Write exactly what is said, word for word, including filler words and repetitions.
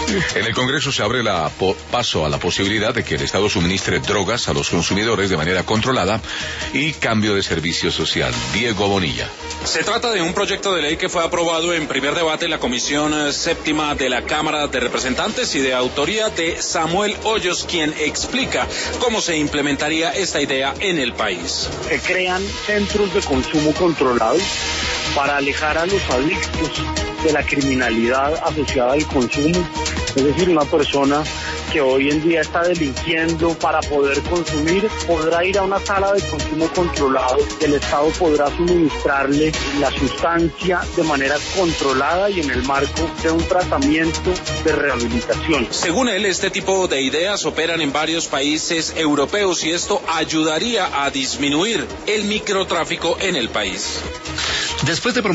En el Congreso se abre la po- paso a la posibilidad de que el Estado suministre drogas a los consumidores de manera controlada y cambio de servicio social. Diego Bonilla. Se trata de un proyecto de ley que fue aprobado en primer debate en la Comisión eh, Séptima de la Cámara de Representantes y de autoría de Samuel Hoyos, quien explica cómo se implementaría esta idea en el país. Se crean centros de consumo controlados para alejar a los adictos de la criminalidad asociada al consumo. Es decir, una persona que hoy en día está delinquiendo para poder consumir podrá ir a una sala de consumo controlado. El Estado podrá suministrarle la sustancia de manera controlada y en el marco de un tratamiento de rehabilitación. Según él, este tipo de ideas operan en varios países europeos y esto ayudaría a disminuir el microtráfico en el país. Después de